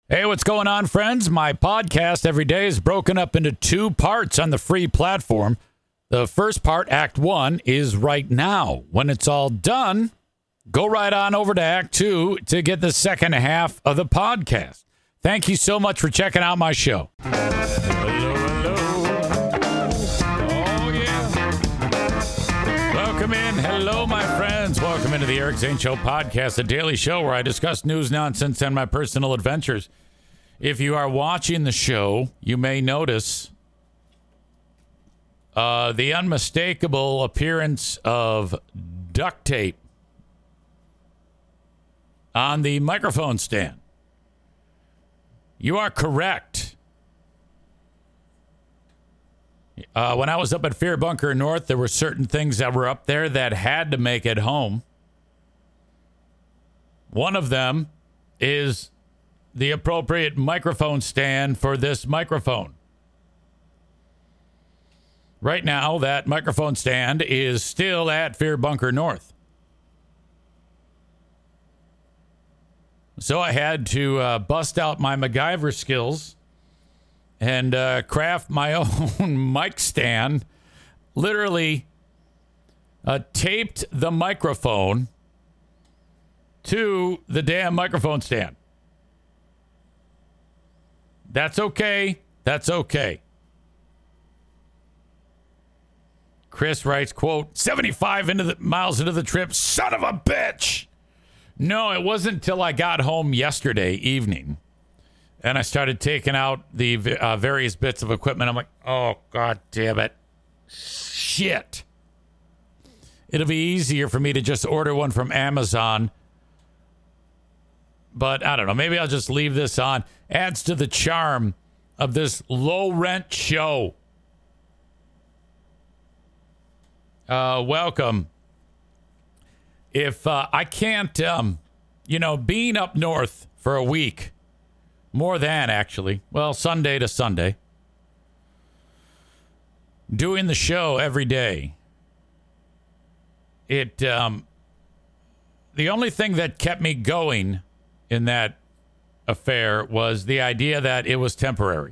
Hey, what's going on, friends? My podcast every day is broken up into two parts on the free platform. The first part, Act 1, is right now. When it's all done, go right on over to Act 2 to get the second half of the podcast. Thank you so much for checking out my show. Hello. Oh, yeah. Welcome in. Hello, my friends. Welcome into the Eric Zane Show podcast, a daily show where I discuss news, nonsense, and my personal adventures. If you are watching the show, you may notice the unmistakable appearance of duct tape on the microphone stand. You are correct. When I was up at Fear Bunker North, there were certain things that were up there that had to make it home. One of them is the appropriate microphone stand for this microphone. Right now, that microphone stand is still at Fear Bunker North. So I had to bust out my MacGyver skills and craft my own mic stand. Literally taped the microphone to the damn microphone stand. That's okay. That's okay. Chris writes, quote, 75 miles into the trip, son of a bitch. No, it wasn't until I got home yesterday evening and I started taking out the various bits of equipment. I'm like, oh, God damn it. Shit. It'll be easier for me to just order one from Amazon. But I don't know. Maybe I'll just leave this on. Adds to the charm of this low rent show. Welcome. If I can't, being up north for a week, more than actually, well, Sunday to Sunday, doing the show every day, the only thing that kept me going in that affair was the idea that it was temporary.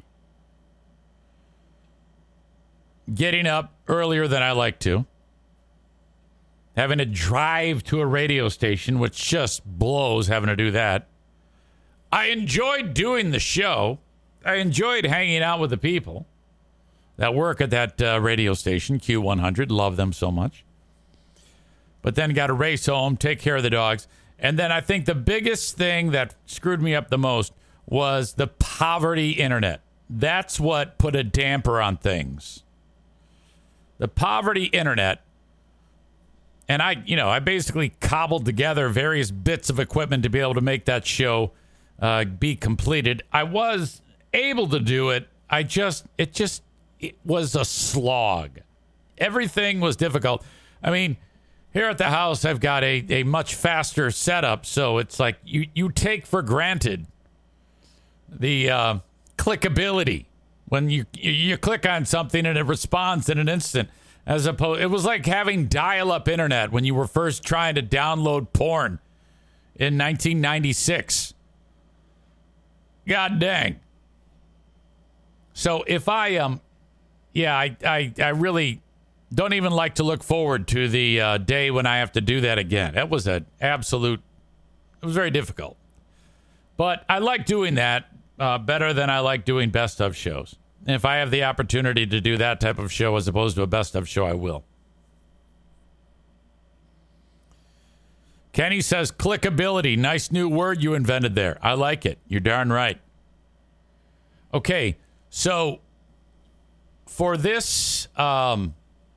Getting up earlier than I like to. Having to drive to a radio station, which just blows having to do that. I enjoyed doing the show. I enjoyed hanging out with the people that work at that radio station, Q100. Love them so much. But then got to race home, take care of the dogs. And then I think the biggest thing that screwed me up the most was the poverty internet. That's what put a damper on things. The poverty internet. And I basically cobbled together various bits of equipment to be able to make that show be completed. I was able to do it. It was a slog. Everything was difficult. I mean, here at the house, I've got a much faster setup. So it's like you take for granted the clickability when you click on something and it responds in an instant. As opposed, it was like having dial-up internet when you were first trying to download porn in 1996. God dang. So if I really don't even like to look forward to the day when I have to do that again. It was very difficult. But I like doing that better than I like doing best of shows. And if I have the opportunity to do that type of show as opposed to a best of show, I will. Kenny says, clickability. Nice new word you invented there. I like it. You're darn right. Okay, so for this canoe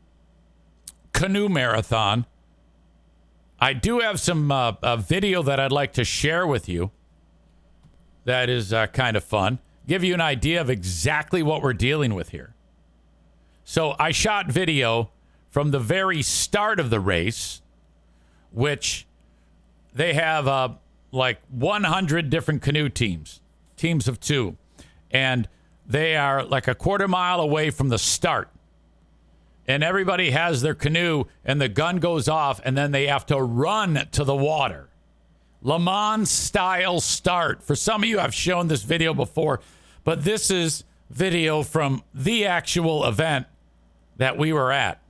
marathon, I do have some a video that I'd like to share with you that is kind of fun. Give you an idea of exactly what we're dealing with here. So I shot video from the very start of the race, which they have like 100 different canoe teams of two. And they are like a quarter mile away from the start. And everybody has their canoe and the gun goes off and then they have to run to the water. Le Mans style start. For some of you, I've shown this video before, but this is video from the actual event that we were at.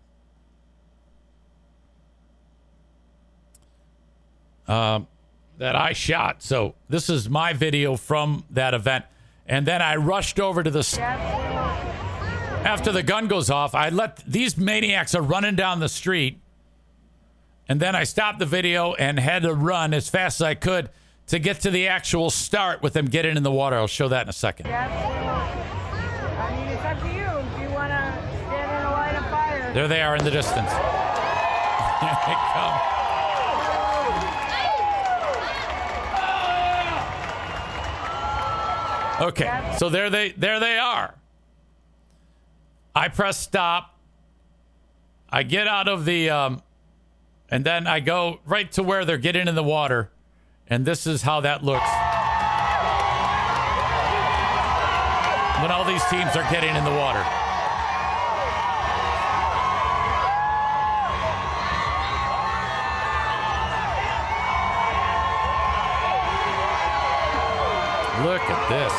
That I shot. So this is my video from that event. And then I rushed over to the... After the gun goes off, I let... These maniacs are running down the street. And then I stopped the video and had to run as fast as I could to get to the actual start with them getting in the water. I'll show that in a second. I mean, it's up to you if you want to stand in a line of fire. There they are in the distance. Here they come. Okay, so there they are. I press stop. I get out of the, and then I go right to where they're getting in the water, and this is how that looks when all these teams are getting in the water. Look at this.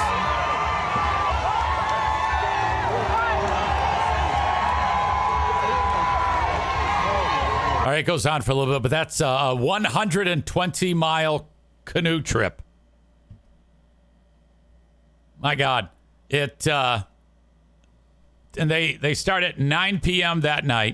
All right, it goes on for a little bit, but that's a 120-mile canoe trip. My God. And they start at 9 p.m. that night,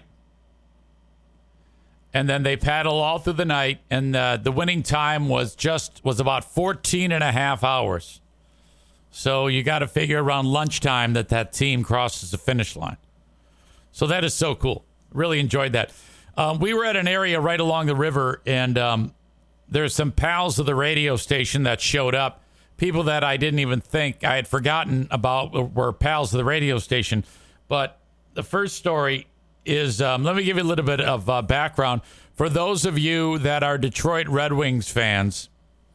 and then they paddle all through the night, and the winning time was about 14 and a half hours. So you got to figure around lunchtime that team crosses the finish line. So that is so cool. Really enjoyed that. We were at an area right along the river, and there's some pals of the radio station that showed up. People that I didn't even think I had forgotten about were pals of the radio station. But the first story is, let me give you a little bit of background. For those of you that are Detroit Red Wings fans,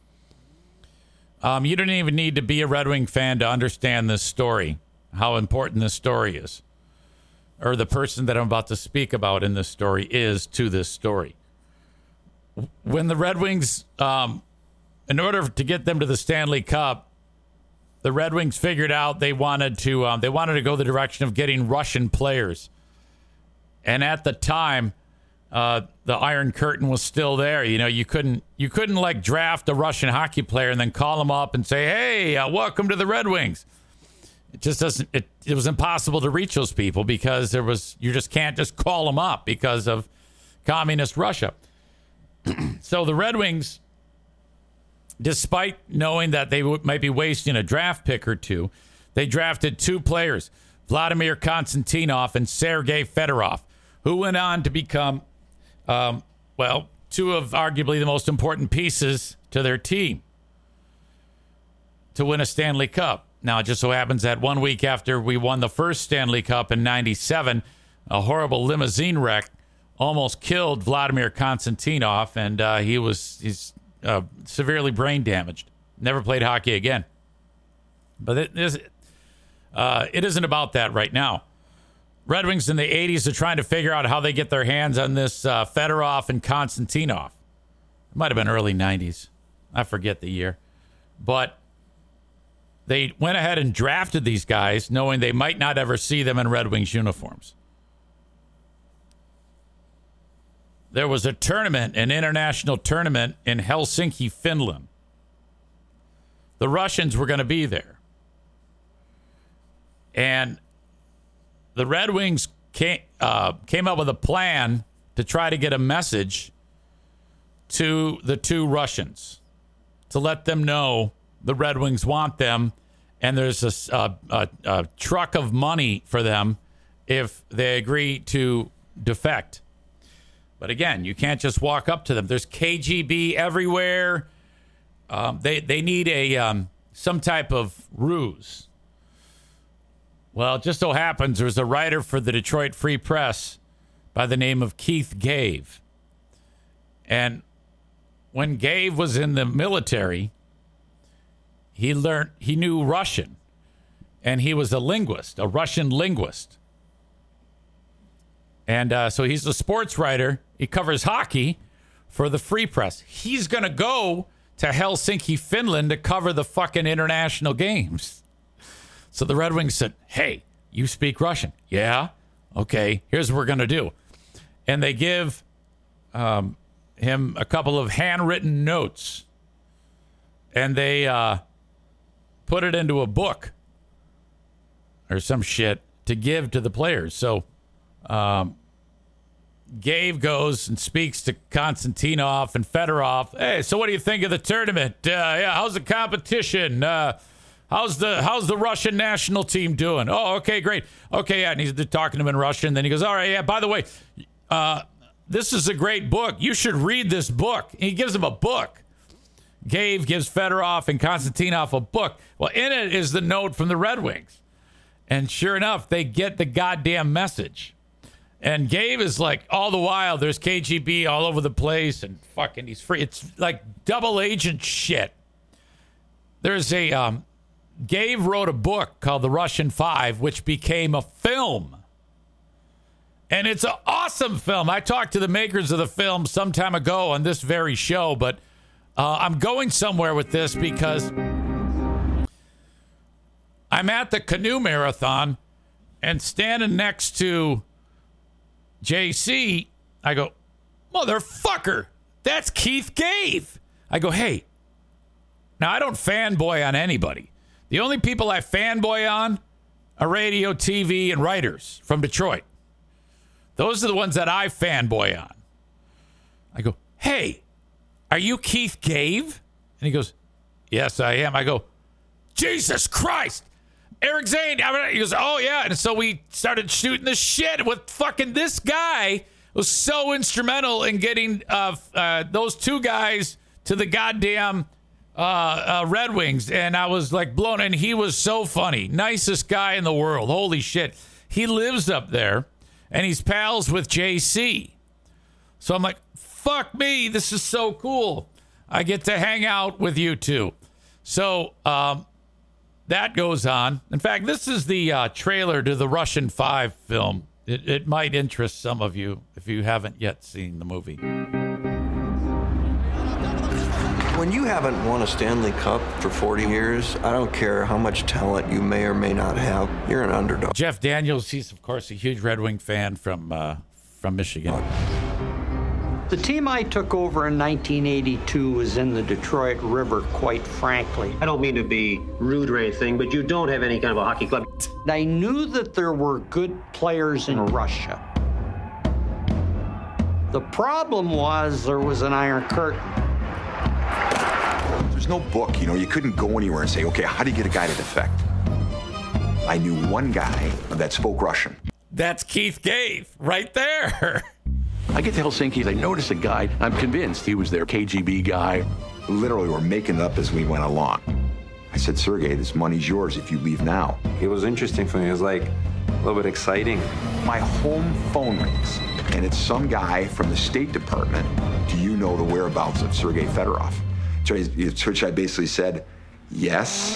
you don't even need to be a Red Wing fan to understand this story, how important this story is, or the person that I'm about to speak about in this story is to this story. When the Red Wings, in order to get them to the Stanley Cup, the Red Wings figured out they wanted to go the direction of getting Russian players. And at the time, the Iron Curtain was still there. You know, you couldn't like draft a Russian hockey player and then call them up and say, "Hey, welcome to the Red Wings." It just doesn't. It was impossible to reach those people because you just can't just call them up because of communist Russia. So the Red Wings, despite knowing that they might be wasting a draft pick or two, they drafted two players, Vladimir Konstantinov and Sergei Fedorov, who went on to become, two of arguably the most important pieces to their team to win a Stanley Cup. Now, it just so happens that 1 week after we won the first Stanley Cup in '97, a horrible limousine wreck almost killed Vladimir Konstantinov, and he's severely brain damaged. Never played hockey again. But it isn't about that right now. Red Wings in the 80s are trying to figure out how they get their hands on this Fedorov and Konstantinov. It might have been early 90s. I forget the year. But they went ahead and drafted these guys knowing they might not ever see them in Red Wings uniforms. There was a tournament, an international tournament in Helsinki, Finland. The Russians were going to be there. And the Red Wings came up with a plan to try to get a message to the two Russians to let them know the Red Wings want them, and there's a truck of money for them if they agree to defect. But again, you can't just walk up to them. There's KGB everywhere. They need some type of ruse. Well, it just so happens there's a writer for the Detroit Free Press by the name of Keith Gave. And when Gave was in the military, he knew Russian. And he was a linguist, a Russian linguist. And so he's a sports writer. He covers hockey for the Free Press. He's going to go to Helsinki, Finland to cover the fucking international games. So the Red Wings said, hey, you speak Russian? Yeah? Okay, here's what we're going to do. And they give him a couple of handwritten notes. And they put it into a book or some shit to give to the players. So Gabe goes and speaks to Konstantinov and Fedorov. Hey, so what do you think of the tournament? How's the competition? How's the Russian national team doing? Oh, okay, great. Okay, yeah, and he's talking to him in Russian. Then he goes, all right, yeah, by the way, this is a great book. You should read this book. And he gives him a book. Gabe gives Fedorov and Konstantinov a book. Well, in it is the note from the Red Wings. And sure enough, they get the goddamn message. And Gabe is like, all the while, there's KGB all over the place and fucking he's free. It's like double agent shit. There's a, Gabe wrote a book called The Russian Five, which became a film. And it's an awesome film. I talked to the makers of the film some time ago on this very show, but I'm going somewhere with this because I'm at the canoe marathon and standing next to JC, I go, motherfucker, that's Keith Gabe. I go, hey, now I don't fanboy on anybody. The only people I fanboy on are radio, TV, and writers from Detroit. Those are the ones that I fanboy on. I go, hey, are you Keith Gabe? And he goes, yes, I am. I go, Jesus Christ. Eric Zane. He goes, oh, yeah. And so we started shooting the shit with fucking this guy was so instrumental in getting those two guys to the goddamn Red Wings. And I was like blown. And he was so funny. Nicest guy in the world. Holy shit. He lives up there and he's pals with JC. So I'm like, fuck me. This is so cool. I get to hang out with you two. So, that goes on. In fact, this is the trailer to the Russian 5 film. It might interest some of you if you haven't yet seen the movie. When you haven't won a Stanley Cup for 40 years, I don't care how much talent you may or may not have, you're an underdog. Jeff Daniels, he's, of course, a huge Red Wing fan from Michigan. The team I took over in 1982 was in the Detroit River, quite frankly. I don't mean to be rude or anything, but you don't have any kind of a hockey club. I knew that there were good players in Russia. The problem was there was an Iron Curtain. There's no book, you couldn't go anywhere and say, okay, how do you get a guy to defect? I knew one guy that spoke Russian. That's Keith Gabe right there. I get to Helsinki, I notice a guy, I'm convinced he was their KGB guy. Literally, we're making it up as we went along. I said, Sergey, this money's yours if you leave now. It was interesting for me. It was like a little bit exciting. My home phone rings, and it's some guy from the State Department. Do you know the whereabouts of Sergei Fedorov? To which I basically said, yes.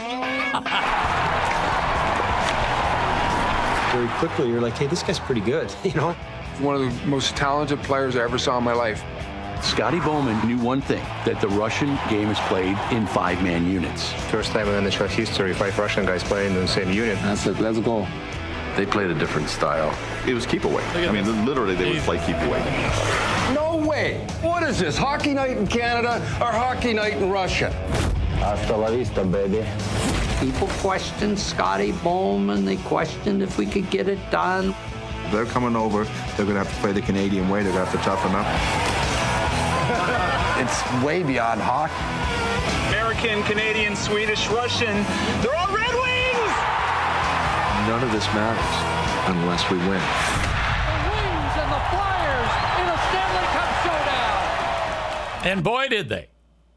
Very quickly, you're like, hey, this guy's pretty good, One of the most talented players I ever saw in my life. Scotty Bowman knew one thing, that the Russian game is played in 5-man units. First time in NHL history, 5 Russian guys playing in the same unit. That's it, let's go. They played a different style. It was keep away. I mean, literally, they would play keep away. No way. What is this, hockey night in Canada or hockey night in Russia? Hasta la vista, baby. People questioned Scotty Bowman. They questioned if we could get it done. They're coming over. They're going to have to play the Canadian way. They're going to have to toughen up. It's way beyond hockey. American, Canadian, Swedish, Russian. They're all Red Wings! None of this matters unless we win. The Wings and the Flyers in a Stanley Cup showdown. And boy, did they.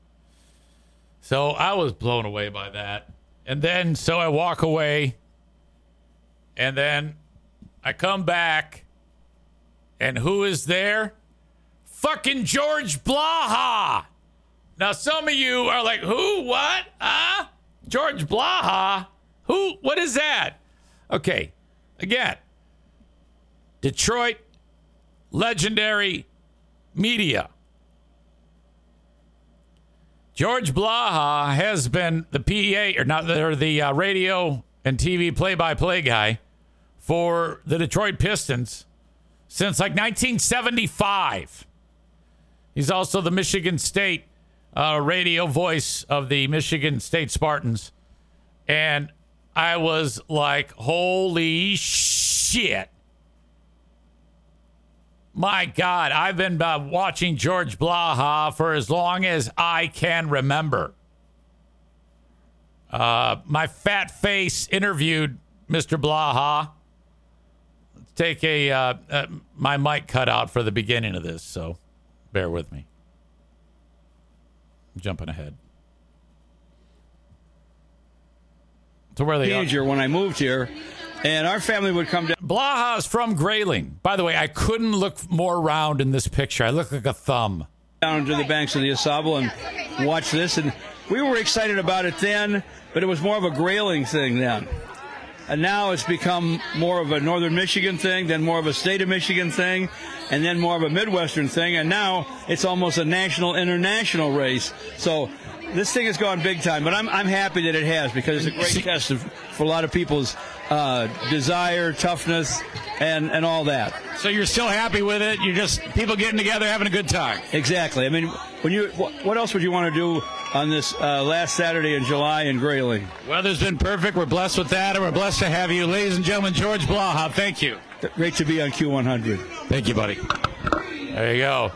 So I was blown away by that. And then, so I walk away. And then I come back, and who is there? Fucking George Blaha. Now, some of you are like, who? What? Huh? George Blaha? Who? What is that? Okay, again, Detroit legendary media. George Blaha has been the PA or the radio and TV play-by-play guy for the Detroit Pistons since like 1975. He's also the Michigan State radio voice of the Michigan State Spartans. And I was like, holy shit. My God, I've been watching George Blaha for as long as I can remember. My fat face interviewed Mr. Blaha. Let's take my mic cut out for the beginning of this, so bear with me. I'm jumping ahead. To where they are. When I moved here, and our family would come down. Blaha's from Grayling. By the way, I couldn't look more round in this picture. I look like a thumb. Down to the banks of the Asable and watch this. And we were excited about it then, but it was more of a Grayling thing then. And now it's become more of a Northern Michigan thing, then more of a state of Michigan thing, and then more of a Midwestern thing. And now it's almost a national, international race. So this thing has gone big time, but I'm happy that it has, because it's a great test for a lot of people's desire, toughness, and all that. So you're still happy with it? You're just people getting together, having a good time. Exactly. I mean, what else would you want to do on this last Saturday in July in Grayling? Weather's been perfect. We're blessed with that, and we're blessed to have you, ladies and gentlemen. George Blaha, thank you. Great to be on Q100. Thank you, buddy. There you go.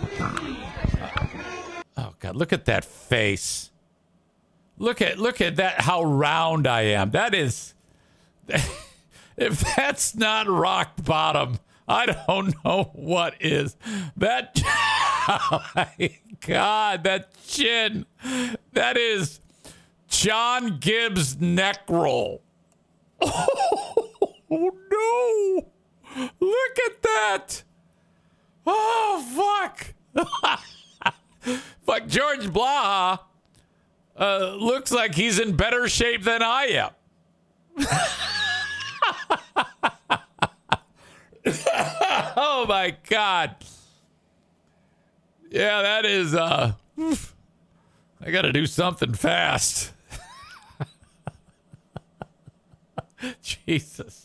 Oh God, look at that face. Look at that, how round I am. That is, if that's not rock bottom, I don't know what is. That, oh my God, that chin. That is John Gibbs neck roll. Oh no. Look at that. Oh, fuck. Fuck, George Blaha looks like he's in better shape than I am. Oh, my God. Yeah, that is, I got to do something fast. Jesus.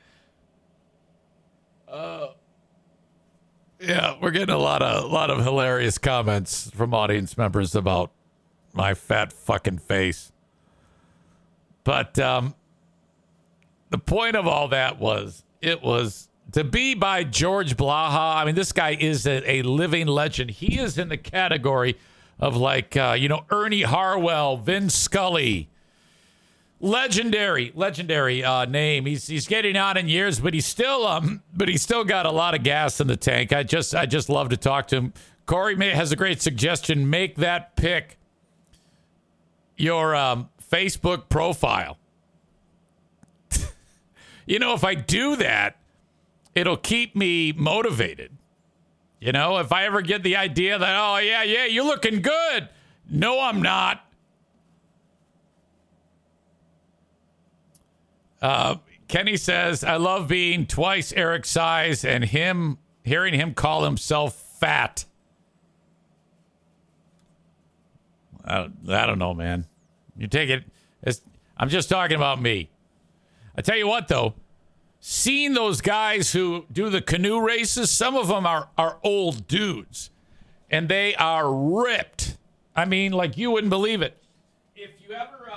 Yeah, we're getting a lot of hilarious comments from audience members about my fat fucking face. But the point of all that was, it was to be by George Blaha. I mean, this guy is a living legend. He is in the category of like, Ernie Harwell, Vin Scully. Legendary name. He's getting on in years, but he's still got a lot of gas in the tank. I just love to talk to him. Corey has a great suggestion. Make that pick your Facebook profile. If I do that, it'll keep me motivated. If I ever get the idea that, oh yeah, you're looking good. No, I'm not. Kenny says, I love being twice Eric's size and hearing him call himself fat. I don't know, man. You take it. I'm just talking about me. I tell you what, though, seeing those guys who do the canoe races, some of them are old dudes, and they are ripped. I mean, like you wouldn't believe it. If you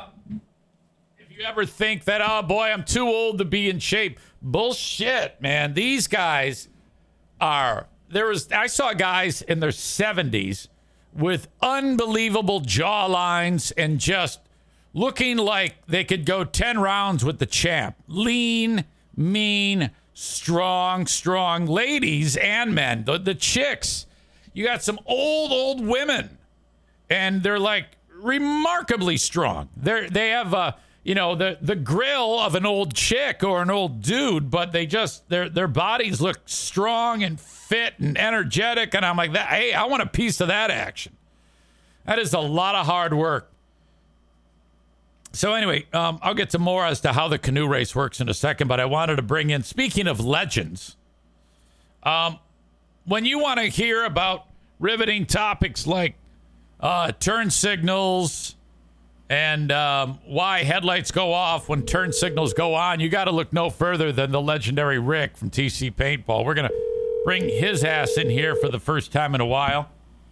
ever think that, oh boy, I'm too old to be in shape, bullshit, man. These guys are. I saw guys in their 70s with unbelievable jawlines and just looking like they could go 10 rounds with the champ. Lean, mean, strong ladies and men. The chicks, you got some old women, and they're like remarkably strong. They have the grill of an old chick or an old dude, but they just their bodies look strong and fit and energetic, and I'm like, that. Hey, I want a piece of that action. That is a lot of hard work. So anyway, I'll get to more as to how the canoe race works in a second, but I wanted to bring in, speaking of legends, when you want to hear about riveting topics like turn signals, and why headlights go off when turn signals go on, you got to look no further than the legendary Rick from TC Paintball. We're going to bring his ass in here for the first time in a while.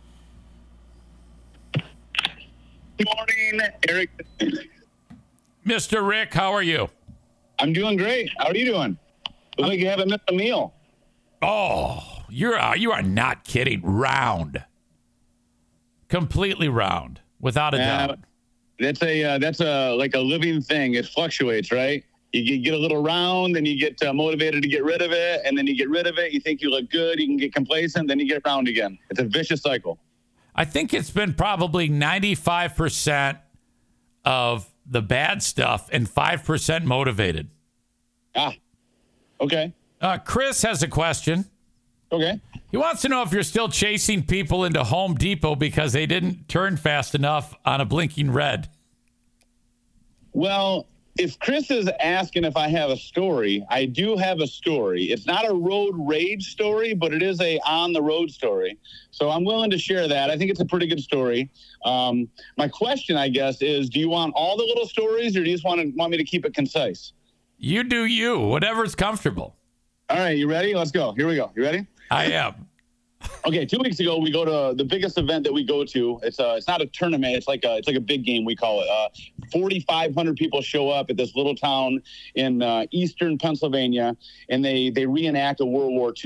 Good morning, Eric. Mr. Rick, how are you? I'm doing great. How are you doing? Looks like you haven't missed a meal. Oh, you are not kidding. Round. Completely round, without a doubt. That's a like a living thing. It fluctuates, right? You get a little round, then you get motivated to get rid of it, and then you get rid of it. You think you look good, you can get complacent, then you get round again. It's a vicious cycle. I think it's been probably 95% of the bad stuff and 5% motivated. Okay. Chris has a question. Okay. He wants to know if you're still chasing people into Home Depot because they didn't turn fast enough on a blinking red. Well, if Chris is asking if I have a story, I do have a story. It's not a road rage story, but it is a on the road story. So I'm willing to share that. I think it's a pretty good story. My question, I guess, is do you want all the little stories or do you just want me to keep it concise? You do you, whatever's comfortable. All right, you ready? Let's go. Here we go. You ready? I am. Okay, 2 weeks ago, we go to the biggest event that we go to. It's not a tournament. It's like a big game, we call it. 4,500 people show up at this little town in eastern Pennsylvania, and they reenact a World War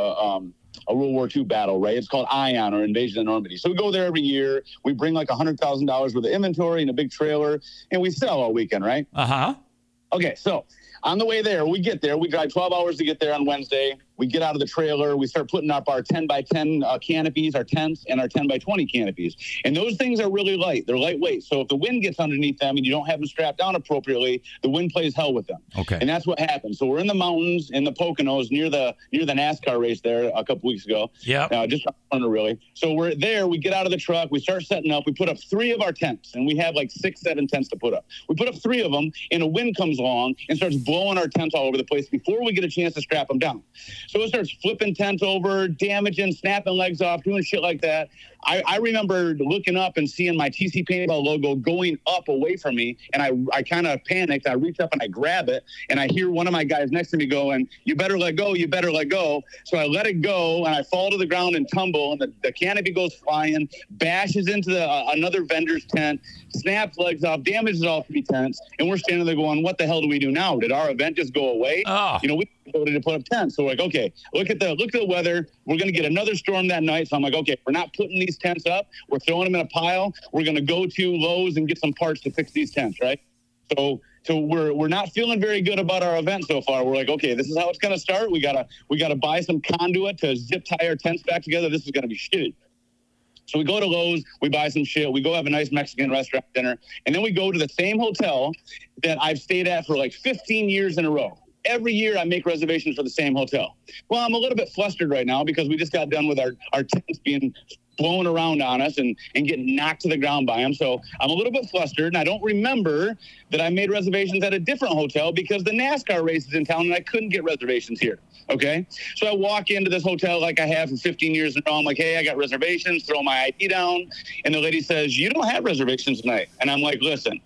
II battle, right? It's called Ion, or Invasion of Normandy. So we go there every year. We bring like $100,000 worth of inventory in a big trailer, and we sell all weekend, right? Uh-huh. Okay, so on the way there, we get there. We drive 12 hours to get there on Wednesday. We get out of the trailer. We start putting up our 10 by 10 canopies, our tents, and our 10 by 20 canopies. And those things are really light. They're lightweight. So if the wind gets underneath them and you don't have them strapped down appropriately, the wind plays hell with them. Okay. And that's what happens. So we're in the mountains in the Poconos near the NASCAR race there a couple weeks ago. Yeah. Just under really. So we're there. We get out of the truck. We start setting up. We put up 3 of our tents, and we have like 6-7 tents to put up. We put up 3 of them, and a wind comes along and starts blowing our tents all over the place before we get a chance to strap them down. So it starts flipping tents over, damaging, snapping legs off, doing shit like that. I remember looking up and seeing my TC Paintball logo going up away from me, and I kind of panicked. I reach up and I grab it, and I hear one of my guys next to me going, "You better let go, you better let go." So I let it go, and I fall to the ground and tumble, and the canopy goes flying, bashes into another vendor's tent, snaps legs off, damages all 3 tents, and we're standing there going, "What the hell do we do now? Did our event just go away?" Oh. You know, we voted to put up tents. So we're like, okay, look at the weather. We're going to get another storm that night. So I'm like, okay, we're not putting these tents up. We're throwing them in a pile. We're going to go to Lowe's and get some parts to fix these tents, right? So we're not feeling very good about our event so far. We're like, okay, this is how it's going to start. We gotta buy some conduit to zip tie our tents back together. This is going to be shitty. So we go to Lowe's, we buy some shit, we go have a nice Mexican restaurant dinner, and then we go to the same hotel that I've stayed at for like 15 years in a row. Every year I make reservations for the same hotel. Well, I'm a little bit flustered right now because we just got done with our tents being blown around on us and getting knocked to the ground by them. So I'm a little bit flustered, and I don't remember that I made reservations at a different hotel because the NASCAR race is in town and I couldn't get reservations here. Okay. So I walk into this hotel like I have for 15 years in a row. I'm like, hey, I got reservations, throw my ID down. And the lady says, you don't have reservations tonight. And I'm like, listen,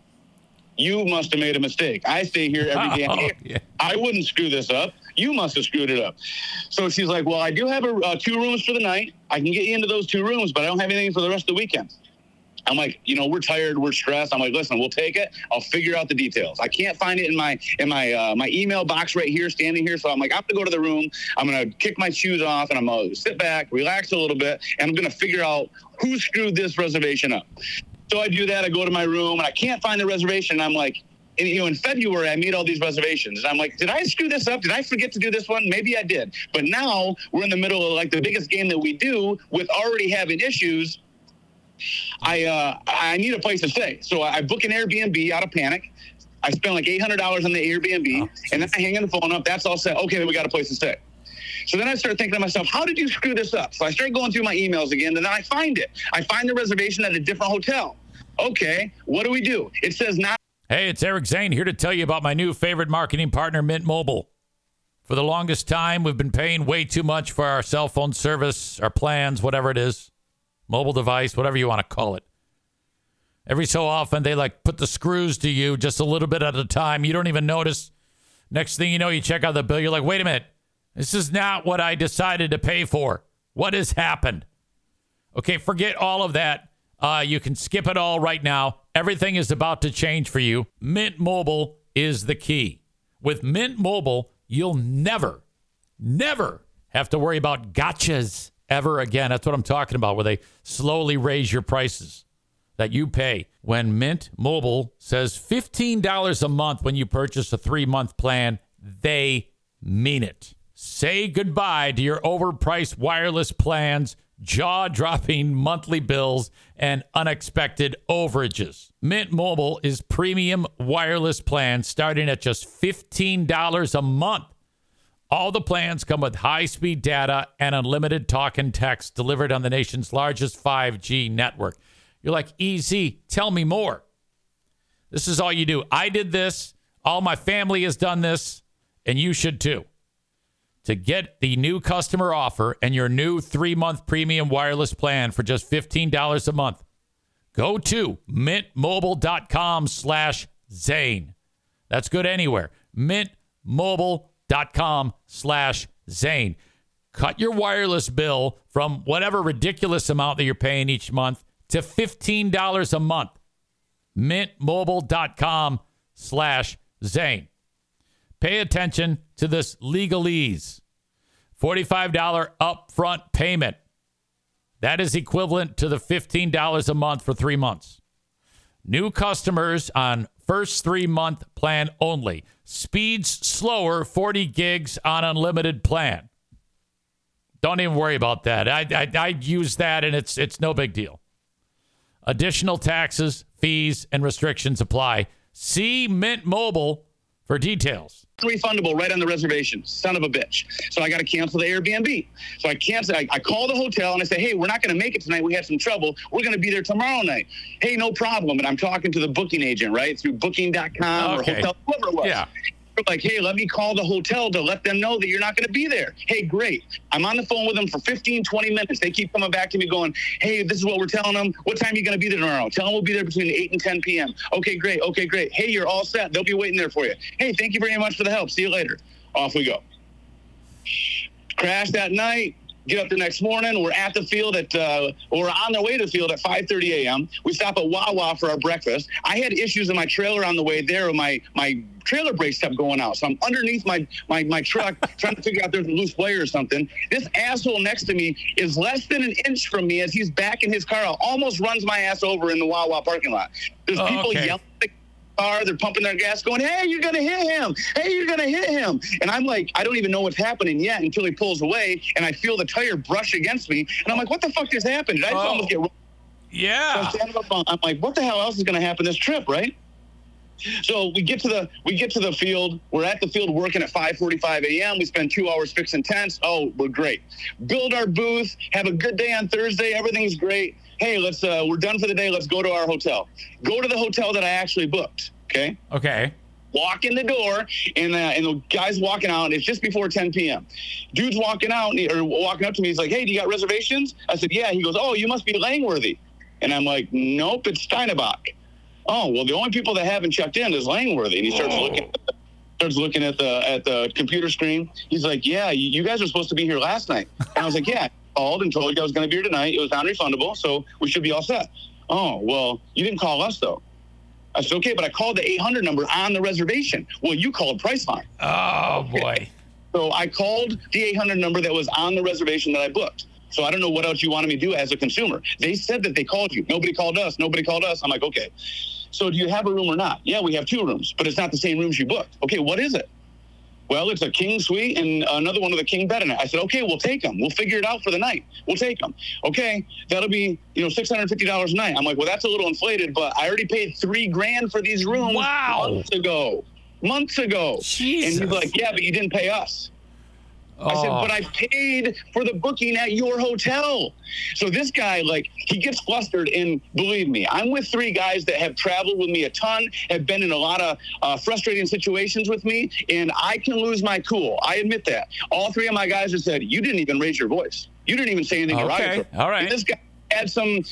you must have made a mistake. I stay here every day. Yeah. I wouldn't screw this up. You must have screwed it up. So she's like, well, I do have 2 rooms for the night. I can get you into those 2 rooms, but I don't have anything for the rest of the weekend. I'm like, we're tired, we're stressed. I'm like, listen, we'll take it. I'll figure out the details. I can't find it in my email box right here, standing here. So I'm like, I'm gonna go to the room. I'm gonna kick my shoes off, and I'm gonna sit back, relax a little bit, and I'm gonna figure out who screwed this reservation up. So I do that. I go to my room, and I can't find the reservation. And I'm like, in February, I made all these reservations. And I'm like, did I screw this up? Did I forget to do this one? Maybe I did. But now we're in the middle of like the biggest game that we do with already having issues. I need a place to stay. So I book an Airbnb out of panic. I spend like $800 on the Airbnb, and then I hang the phone up. That's all set. Okay, then we got a place to stay. So then I start thinking to myself, how did you screw this up? So I start going through my emails again, and then I find it. I find the reservation at a different hotel. Okay, what do? It says not. Hey, it's Eric Zane here to tell you about my new favorite marketing partner, Mint Mobile. For the longest time, we've been paying way too much for our cell phone service, our plans, whatever it is. mobile device, whatever you want to call it. Every so often, they put the screws to you just a little bit at a time. You don't even notice. Next thing you know, you check out the bill. You're like, wait a minute. This is not what I decided to pay for. What has happened? Okay, forget all of that. You can skip it all right now. Everything is about to change for you. Mint Mobile is the key. With Mint Mobile, you'll never have to worry about gotchas ever again. That's what I'm talking about, where they slowly raise your prices that you pay. When Mint Mobile says $15 a month when you purchase a 3-month plan, they mean it. Say goodbye to your overpriced wireless plans, jaw-dropping monthly bills, and unexpected overages. Mint Mobile is premium wireless plans starting at just $15 a month. All the plans come with high-speed data and unlimited talk and text delivered on the nation's largest 5G network. You're like, easy, tell me more. This is all you do. I did this. All my family has done this, and you should too. To get the new customer offer and your new 3-month premium wireless plan for just $15 a month, go to mintmobile.com/Zane. That's good anywhere. mintmobile.com/Zane. Cut your wireless bill from whatever ridiculous amount that you're paying each month to $15 a month. mintmobile.com/Zane. Pay attention to this legalese. $45 upfront payment. That is equivalent to the $15 a month for 3 months. New customers on first 3-month plan only. Speeds slower, 40 gigs on unlimited plan. Don't even worry about that. I use that, and it's no big deal. Additional taxes, fees, and restrictions apply. See Mint Mobile for details. Refundable right on the reservation. Son of a bitch. So I got to cancel the Airbnb. So I cancel. I call the hotel and I say, hey, we're not going to make it tonight. We had some trouble. We're going to be there tomorrow night. Hey, no problem. And I'm talking to the booking agent, right? Through booking.com or hotel, whoever it was. Yeah. Like, hey, let me call the hotel to let them know that you're not going to be there. Hey, great. I'm on the phone with them for 15, 20 minutes. They keep coming back to me going, hey, this is what we're telling them. What time are you going to be there tomorrow? Tell them we'll be there between 8 and 10 p.m. Okay, great. Okay, great. Hey, you're all set. They'll be waiting there for you. Hey, thank you very much for the help. See you later. Off we go. Crash that night. Get up the next morning. We're at the field we're on the way to the field at 5:30 a.m. We stop at Wawa for our breakfast. I had issues in my trailer on the way there. My trailer brakes kept going out. So I'm underneath my truck trying to figure out if there's a loose wire or something. This asshole next to me is less than an inch from me as he's backing his car out. Almost runs my ass over in the Wawa parking lot. There's people yelling at the car. They're pumping their gas going, hey, you're going to hit him. Hey, you're going to hit him. And I'm like, I don't even know what's happening yet until he pulls away. And I feel the tire brush against me. And I'm like, what the fuck just happened? Did I just almost get run? Yeah. So I'm like, what the hell else is going to happen this trip, right? So we get to the field. We're at the field working at 5:45 a.m. We spend 2 hours fixing tents. Oh, we're great. Build our booth. Have a good day on Thursday. Everything's great. Hey, we're done for the day. Let's go to our hotel. Go to the hotel that I actually booked. Okay. Okay. Walk in the door, and the guy's walking out. And it's just before 10 p.m. Dude's walking out or walking up to me. He's like, hey, do you got reservations? I said, yeah. He goes, oh, you must be Langworthy. And I'm like, nope, it's Steinebach. Oh, well, the only people that haven't checked in is Langworthy. And he starts looking at the computer screen. He's like, yeah, you guys were supposed to be here last night. And I was like, yeah, I called and told you I was going to be here tonight. It was non-refundable, so we should be all set. Oh, well, you didn't call us, though. I said, okay, but I called the 800 number on the reservation. Well, you called Priceline. Oh, boy. So I called the 800 number that was on the reservation that I booked. So I don't know what else you wanted me to do as a consumer. They said that they called you. Nobody called us. Nobody called us. I'm like, okay. So do you have a room or not? Yeah, we have 2 rooms, but it's not the same rooms you booked. Okay, what is it? Well, it's a king suite and another one with a king bed in it. I said, okay, we'll take them. We'll figure it out for the night. We'll take them. Okay, that'll be, $650 a night. I'm like, well, that's a little inflated, but I already paid $3,000 for these rooms months ago. Jesus. And he's like, yeah, but you didn't pay us. I said, but I paid for the booking at your hotel. So this guy, he gets flustered, and believe me, I'm with 3 guys that have traveled with me a ton, have been in a lot of frustrating situations with me, and I can lose my cool. I admit that. All 3 of my guys have said, you didn't even raise your voice. You didn't even say anything derogatory. All right. And had some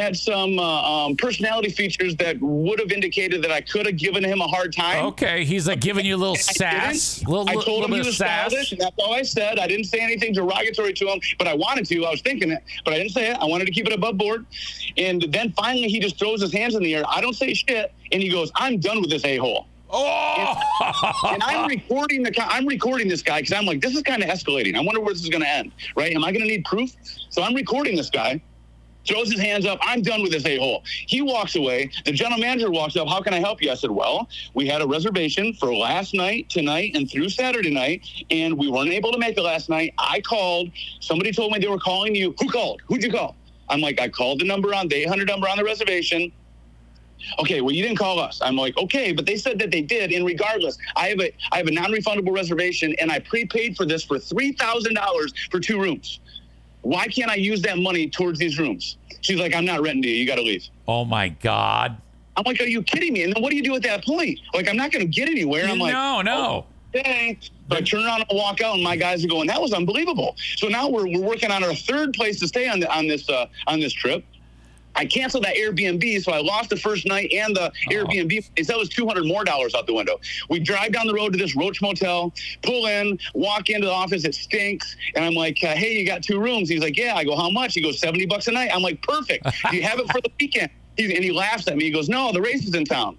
personality features that would have indicated that I could have given him a hard time. Okay, he's like giving you a little sass. I told him he was childish, and that's all I said. I didn't say anything derogatory to him, but I wanted to. I was thinking it, but I didn't say it. I wanted to keep it above board. And then finally, he just throws his hands in the air. I don't say shit, and he goes, "I'm done with this a-hole." Oh! And I'm recording this guy because I'm like, this is kind of escalating. I wonder where this is going to end, right? Am I going to need proof? So I'm recording this guy. Throws his hands up. I'm done with this a-hole. He walks away. The general manager walks up. How can I help you? I said, well, we had a reservation for last night, tonight, and through Saturday night, and we weren't able to make it last night. I called. Somebody told me they were calling you. Who called? Who'd you call? I'm like, I called the 800 number on the reservation. Okay, well, you didn't call us. I'm like, okay, but they said that they did. And regardless, I have a non-refundable reservation, and I prepaid for this for $3,000 for 2 rooms. Why can't I use that money towards these rooms? She's like, I'm not renting to you. You got to leave. Oh, my God. I'm like, are you kidding me? And then what do you do at that point? Like, I'm not going to get anywhere. I'm like, no. Okay. So I turn around and walk out, and my guys are going, that was unbelievable. So now we're working on our 3rd place to stay on this trip. I canceled that Airbnb, so I lost the first night and the Airbnb. That was $200 more out the window. We drive down the road to this Roach Motel, pull in, walk into the office. It stinks. And I'm like, hey, you got 2 rooms? He's like, yeah. I go, how much? He goes, $70 a night. I'm like, perfect. Do you have it for the weekend? And he laughs at me. He goes, no, the race is in town.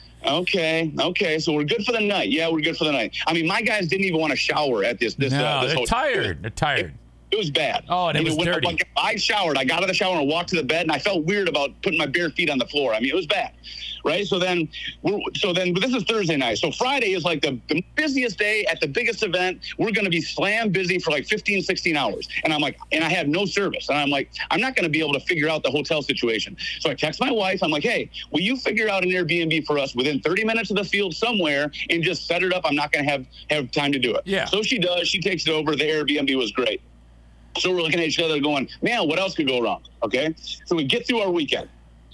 Okay. So we're good for the night. Yeah, we're good for the night. I mean, my guys didn't even want to shower at this they're hotel. tired. They're tired. It was bad. Oh, and it was dirty. I showered. I got out of the shower and walked to the bed, and I felt weird about putting my bare feet on the floor. I mean, it was bad, right? So then this is Thursday night. So Friday is like the busiest day at the biggest event. We're going to be slam busy for like 15, 16 hours. And I'm like, and I have no service. And I'm like, I'm not going to be able to figure out the hotel situation. So I text my wife. I'm like, hey, will you figure out an Airbnb for us within 30 minutes of the field somewhere and just set it up? I'm not going to have time to do it. Yeah. So she does. She takes it over. The Airbnb was great. So we're looking at each other going, man, what else could go wrong? Okay. So we get through our weekend.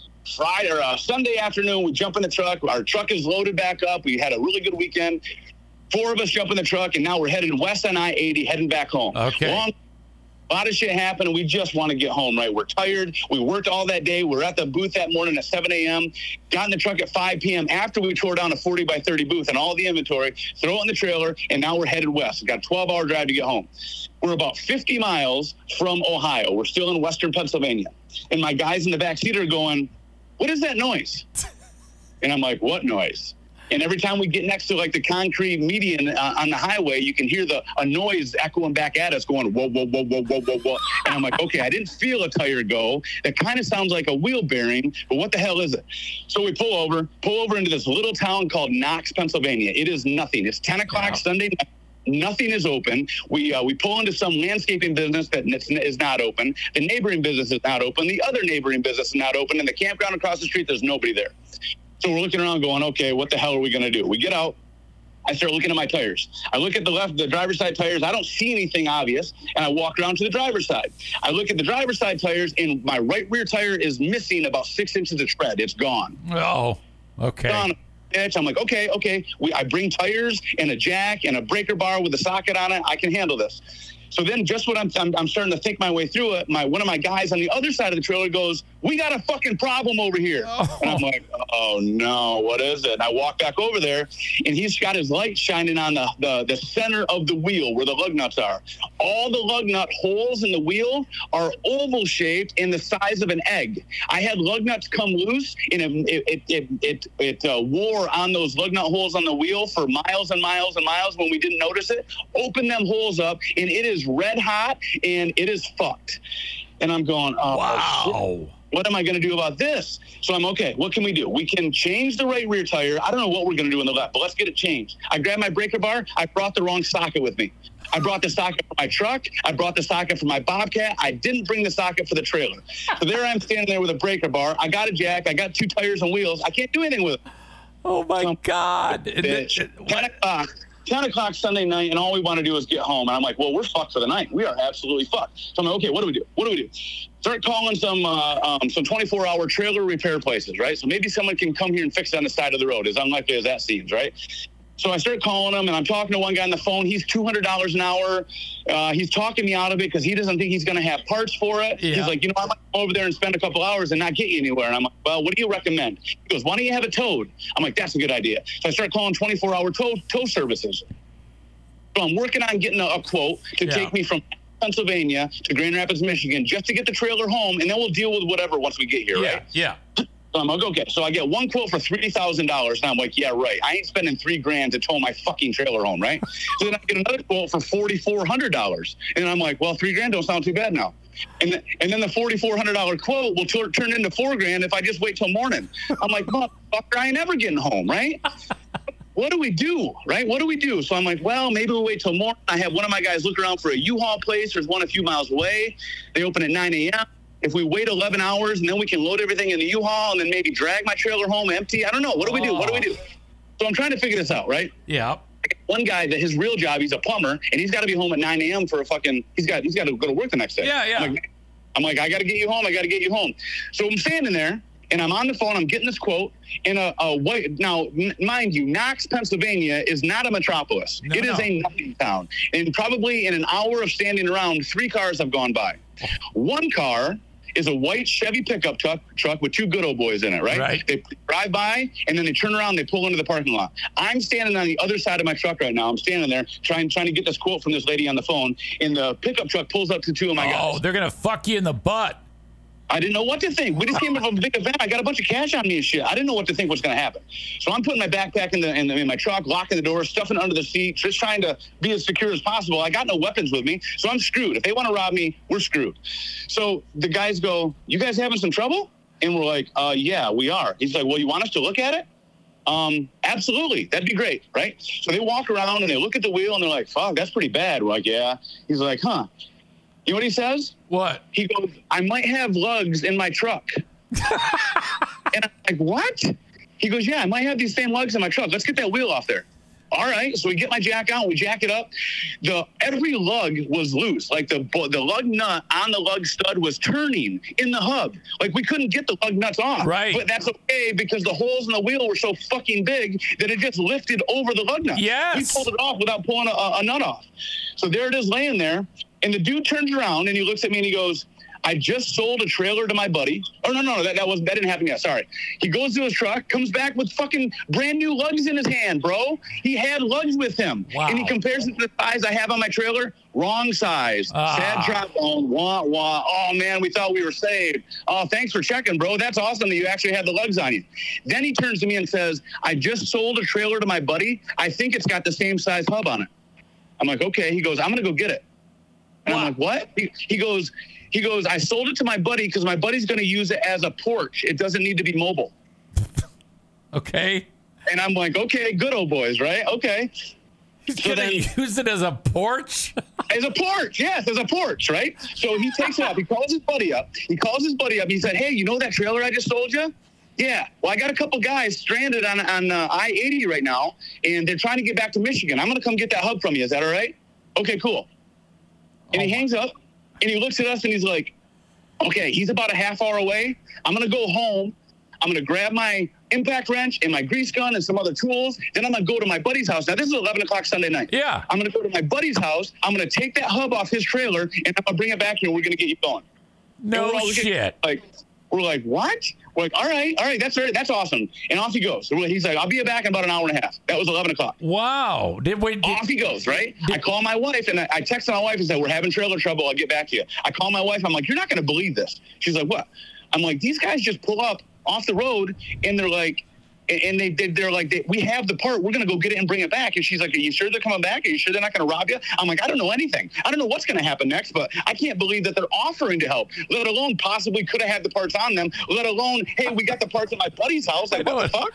Sunday afternoon, we jump in the truck. Our truck is loaded back up. We had a really good weekend. 4 of us jump in the truck, and now we're headed west on I-80, heading back home. Okay. A lot of shit happened, and we just want to get home, right? We're tired. We worked all that day. We were at the booth that morning at 7 a.m., got in the truck at 5 p.m. after we tore down a 40 by 30 booth and all the inventory, throw it in the trailer, and now we're headed west. We've got a 12-hour drive to get home. We're about 50 miles from Ohio. We're still in western Pennsylvania. And my guys in the back seat are going, what is that noise? And I'm like, what noise? And every time we get next to like the concrete median on the highway, you can hear a noise echoing back at us going, whoa, whoa, whoa, whoa, whoa, whoa, whoa. And I'm like, okay, I didn't feel a tire go. That kind of sounds like a wheel bearing, but what the hell is it? So we pull over into this little town called Knox, Pennsylvania. It is nothing. It's 10 o'clock Sunday night. Nothing is open. We pull into some landscaping business that is not open. The neighboring business is not open. The other neighboring business is not open. And the campground across the street, there's nobody there. So we're looking around going, okay, what the hell are we going to do? We get out. I start looking at my tires. I look at the driver's side tires. I don't see anything obvious. And I walk around to the driver's side. I look at the driver's side tires, and my right rear tire is missing about 6 inches of tread. It's gone. Oh, okay. Gone. I'm like, okay. I bring tires and a jack and a breaker bar with a socket on it. I can handle this. So then just what I'm starting to think my way through it, one of my guys on the other side of the trailer goes, we got a fucking problem over here. Oh. And I'm like, oh, no, what is it? And I walk back over there, and he's got his light shining on the center of the wheel where the lug nuts are. All the lug nut holes in the wheel are oval-shaped in the size of an egg. I had lug nuts come loose, and it wore on those lug nut holes on the wheel for miles and miles and miles when we didn't notice it. Open them holes up, and it is red hot, and it is fucked. And I'm going, oh, wow. Shit. What am I going to do about this? So I'm okay. What can we do? We can change the right rear tire. I don't know what we're going to do in the left, but let's get it changed. I grabbed my breaker bar. I brought the wrong socket with me. I brought the socket for my truck. I brought the socket for my Bobcat. I didn't bring the socket for the trailer. So there I'm standing there with a breaker bar. I got a jack. I got 2 tires and wheels. I can't do anything with it. Oh, my God. 10 o'clock Sunday night, and all we want to do is get home. And I'm like, well, we're fucked for the night. We are absolutely fucked. So I'm like, okay, what do we do? Start calling some 24-hour trailer repair places, right? So maybe someone can come here and fix it on the side of the road, as unlikely as that seems, right? So I start calling him, and I'm talking to one guy on the phone. He's $200 an hour. He's talking me out of it because he doesn't think he's going to have parts for it. Yeah. He's like, I might go over there and spend a couple hours and not get you anywhere. And I'm like, well, what do you recommend? He goes, why don't you have it towed? I'm like, that's a good idea. So I start calling 24-hour tow services. So I'm working on getting a quote to take me from Pennsylvania to Grand Rapids, Michigan, just to get the trailer home, and then we'll deal with whatever once we get here, right? Yeah. So I'm like, okay. So I get one quote for $3,000, and I'm like, yeah, right. I ain't spending $3,000 to tow my fucking trailer home, right? So then I get another quote for $4,400, and I'm like, well, $3,000 don't sound too bad now. And then the $4,400 quote will turn into $4,000 if I just wait till morning. I'm like, motherfucker, I ain't never getting home, right? What do we do, right? What do we do? So I'm like, well, maybe we'll wait till morning. I have one of my guys look around for a U-Haul place. There's one a few miles away. They open at 9 a.m. If we wait 11 hours and then we can load everything in the U-Haul and then maybe drag my trailer home empty. I don't know. What do we do? What do we do? So I'm trying to figure this out, right? Yeah. One guy that his real job, he's a plumber, and he's got to be home at 9 a.m. for he's got to go to work the next day. Yeah. I'm like, I got to get you home. I got to get you home. So I'm standing there, and I'm on the phone. I'm getting this quote in a white. Now, mind you, Knox, Pennsylvania is not a metropolis. It is a nothing town. And probably in an hour of standing around, 3 cars have gone by. One car is a white Chevy pickup truck with 2 good old boys in it, right? They drive by, and then they turn around, they pull into the parking lot. I'm standing on the other side of my truck right now. I'm standing there trying to get this quote from this lady on the phone, and the pickup truck pulls up to 2 of my guys. Oh, they're going to fuck you in the butt. I didn't know what to think. We just came from a big event. I got a bunch of cash on me and shit. I didn't know what to think was going to happen. So I'm putting my backpack in my truck, locking the door, stuffing it under the seat, just trying to be as secure as possible. I got no weapons with me, so I'm screwed. If they want to rob me, we're screwed. So the guys go, you guys having some trouble? And we're like, yeah, we are. He's like, well, you want us to look at it? Absolutely. That'd be great, right? So they walk around and they look at the wheel and they're like, fuck, that's pretty bad. We're like, yeah. He's like, huh. You know what he says? What? He goes, I might have lugs in my truck. And I'm like, what? He goes, yeah, I might have these same lugs in my truck. Let's get that wheel off there. All right. So we get my jack out, we jack it up. Every lug was loose. Like the lug nut on the lug stud was turning in the hub. Like we couldn't get the lug nuts off. Right. But that's okay because the holes in the wheel were so fucking big that it just lifted over the lug nut. Yes. We pulled it off without pulling a nut off. So there it is laying there. And the dude turns around and he looks at me and he goes, I just sold a trailer to my buddy. Oh, no, that didn't happen yet. Sorry. He goes to his truck, comes back with fucking brand new lugs in his hand, bro. He had lugs with him. Wow. And he compares it to the size I have on my trailer. Wrong size. Sad drop bone. Wah, wah. Oh, man, we thought we were saved. Oh, thanks for checking, bro. That's awesome that you actually had the lugs on you. Then he turns to me and says, I just sold a trailer to my buddy. I think it's got the same size hub on it. I'm like, okay. He goes, I'm going to go get it. And I'm like, what? He goes, I sold it to my buddy because my buddy's going to use it as a porch. It doesn't need to be mobile. Okay. And I'm like, okay, good old boys, right? Okay. He's going to use it as a porch? As a porch, yes, as a porch, right? So he takes it up. He calls his buddy up. He said, hey, you know that trailer I just sold you? Yeah. Well, I got a couple guys stranded on I-80 right now, and they're trying to get back to Michigan. I'm going to come get that hub from you. Is that all right? Okay, cool. And he hangs up, and he looks at us, and he's like, okay, he's about a half hour away. I'm going to go home. I'm going to grab my impact wrench and my grease gun and some other tools. Then I'm going to go to my buddy's house. Now, this is 11 o'clock Sunday night. Yeah. I'm going to go to my buddy's house. I'm going to take that hub off his trailer, and I'm going to bring it back here. We're going to get you going. No shit. We're like, what? We're like, all right, that's awesome. And off he goes. So he's like, I'll be back in about an hour and a half. That was 11 o'clock. Wow. Off he goes, right? I call my wife, and I texted my wife and said, we're having trailer trouble. I'll get back to you. I call my wife. I'm like, you're not going to believe this. She's like, what? I'm like, these guys just pull up off the road, and they're like, we have the part. We're going to go get it and bring it back. And she's like, are you sure they're coming back? Are you sure they're not going to rob you? I'm like, I don't know anything. I don't know what's going to happen next, but I can't believe that they're offering to help, let alone possibly could have had the parts on them, let alone, hey, we got the parts at my buddy's house. Like, what the fuck?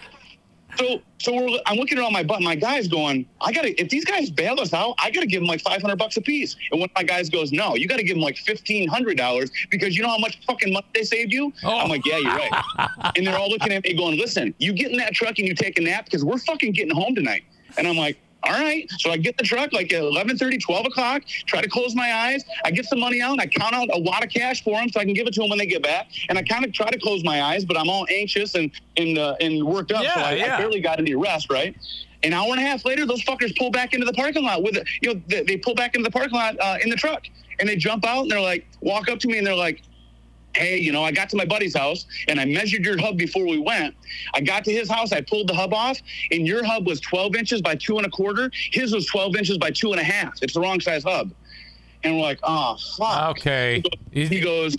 So I'm looking around my guys going, if these guys bail us out, I got to give them like $500 a piece. And one of my guys goes, no, you got to give them like $1,500 because you know how much fucking money they saved you? Oh. I'm like, yeah, you're right. And they're all looking at me going, listen, you get in that truck and you take a nap because we're fucking getting home tonight. And I'm like, all right. So I get the truck like at 11:30, 12 o'clock, try to close my eyes. I get some money out and I count out a lot of cash for them so I can give it to them when they get back. And I kind of try to close my eyes, but I'm all anxious and worked up. So I barely got any rest, right? An hour and a half later, those fuckers pull back into the parking lot with it. You know, they pull back into the parking lot in the truck, and they jump out and they're like, walk up to me and they're like, hey, you know, I got to my buddy's house and I measured your hub before we went. I got to his house, I pulled the hub off, and your hub was 12 inches by 2 1/4. His was 12 inches by 2 1/2. It's the wrong size hub. And we're like, oh, fuck. Okay. He goes,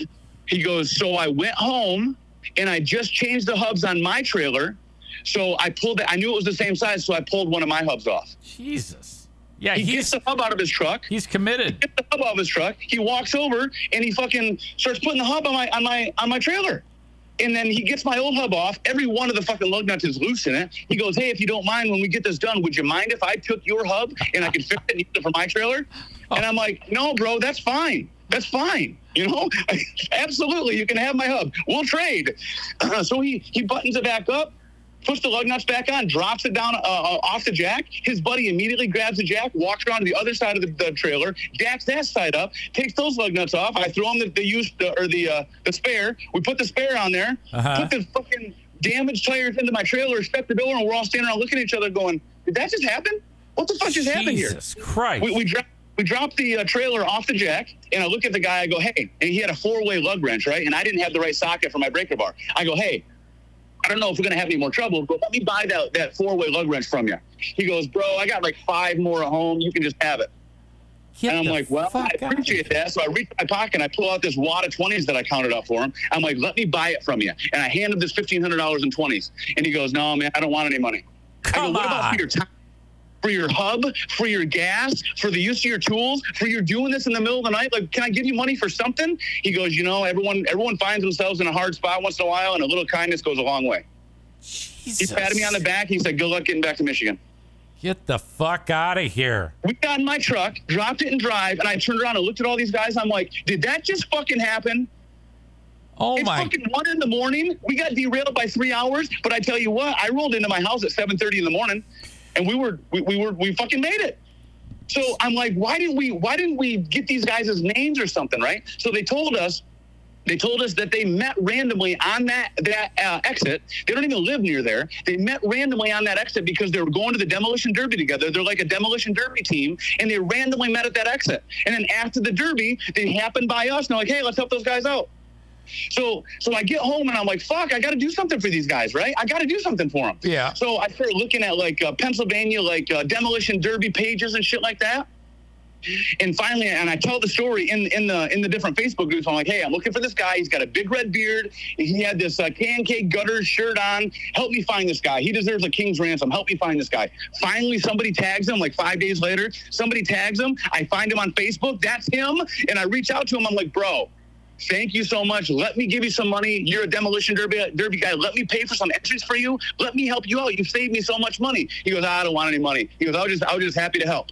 so I went home and I just changed the hubs on my trailer. So I pulled it. I knew it was the same size, so I pulled one of my hubs off. Jesus. Yeah, he gets the hub out of his truck. He's committed. He gets the hub out of his truck. He walks over and he fucking starts putting the hub on my trailer. And then he gets my old hub off. Every one of the fucking lug nuts is loose in it. He goes, hey, if you don't mind, when we get this done, would you mind if I took your hub and I could fix it and use it for my trailer? And I'm like, no, bro, that's fine. That's fine. You know, absolutely. You can have my hub. We'll trade. So he buttons it back up, puts the lug nuts back on, drops it down off the jack. His buddy immediately grabs the jack, walks around to the other side of the trailer, jacks that side up, takes those lug nuts off. I throw him the spare. We put the spare on there, put the fucking damaged tires into my trailer, shut the door, and we're all standing around looking at each other going, did that just happen? What the fuck just happened here? Jesus Christ. We dropped the trailer off the jack, and I look at the guy, I go, hey, and he had a 4-way lug wrench, right? And I didn't have the right socket for my breaker bar. I go, hey, I don't know if we're going to have any more trouble, but let me buy that 4-way lug wrench from you. He goes, bro, I got like 5 more at home. You can just have it. And I'm like, well, I appreciate that. So I reach in my pocket and I pull out this wad of 20s that I counted up for him. I'm like, let me buy it from you. And I hand him this $1,500 in 20s. And he goes, no, man, I don't want any money. I go, what about for your time? For your hub, for your gas, for the use of your tools, for your doing this in the middle of the night? Like, can I give you money for something? He goes, you know, everyone finds themselves in a hard spot once in a while, and a little kindness goes a long way. Jesus. He patted me on the back. He said, good luck getting back to Michigan. Get the fuck out of here. We got in my truck, dropped it in drive, and I turned around and looked at all these guys. I'm like, did that just fucking happen? It's fucking 1 in the morning. We got derailed by 3 hours, but I tell you what, I rolled into my house at 7:30 in the morning. And we fucking made it. So I'm like, why didn't we get these guys' names or something, right? So they told us that they met randomly on that exit. They don't even live near there. They met randomly on that exit because they were going to the Demolition Derby together. They're like a Demolition Derby team, and they randomly met at that exit. And then after the Derby, they happened by us, and they're like, hey, let's help those guys out. So I get home and I'm like, fuck, I got to do something for these guys, right? I got to do something for them. Yeah. So I started looking at like Pennsylvania, like Demolition Derby pages and shit like that. And finally, and I tell the story in the different Facebook groups. I'm like, hey, I'm looking for this guy. He's got a big red beard. He had this K&K Gutters shirt on. Help me find this guy. He deserves a king's ransom. Help me find this guy. Finally, somebody tags him like 5 days later. Somebody tags him. I find him on Facebook. That's him. And I reach out to him. I'm like, bro, thank you so much. Let me give you some money. You're a Demolition Derby guy. Let me pay for some entries for you. Let me help you out. You saved me so much money. He goes, I don't want any money. He goes, I was just happy to help.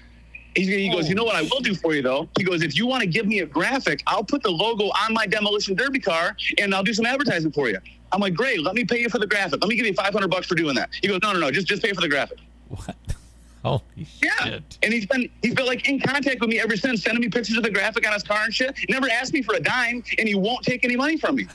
He goes, you know what I will do for you, though? He goes, if you want to give me a graphic, I'll put the logo on my Demolition Derby car, and I'll do some advertising for you. I'm like, great. Let me pay you for the graphic. Let me give you $500 for doing that. He goes, no. Just pay for the graphic. What? Holy shit. And he's been like in contact with me ever since, sending me pictures of the graphic on his car and shit. Never asked me for a dime, and he won't take any money from me.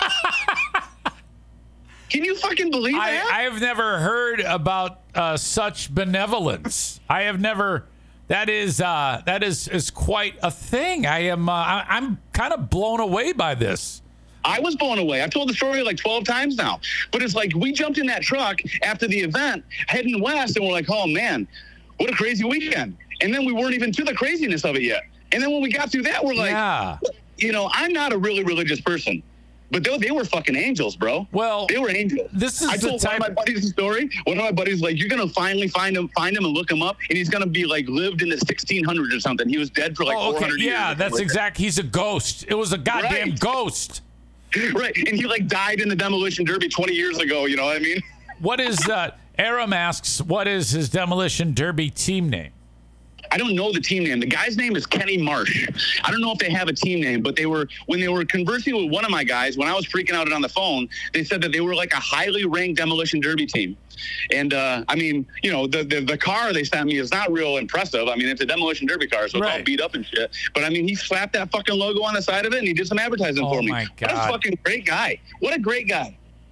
Can you fucking believe that? I have never heard about such benevolence. I have never. That is quite a thing. I'm kind of blown away by this. I was blown away. I've told the story like 12 times now. But it's like we jumped in that truck after the event, heading west, and we're like, oh, man, what a crazy weekend. And then we weren't even to the craziness of it yet. And then when we got through that, we're like, you know, I'm not a really religious person. But they were fucking angels, bro. Well, they were angels. I told one of my buddies a story. One of my buddies like, you're gonna finally find him and look him up, and he's gonna be like lived in the 1600s or something. He was dead for like 400 years. Yeah, that's exact. He's a ghost. It was a goddamn ghost. Right, and he like died in the Demolition Derby 20 years ago. You know what I mean? What is Aram asks, what is his Demolition Derby team name? I don't know the team name. The guy's name is Kenny Marsh. I don't know if they have a team name, but when they were conversing with one of my guys, when I was freaking out on the phone, they said that they were like a highly ranked Demolition Derby team. And I mean, you know, the car they sent me is not real impressive. I mean, it's a Demolition Derby car, so it's all beat up and shit. But I mean, he slapped that fucking logo on the side of it, and he did some advertising for me. My God. What a fucking great guy. What a great guy.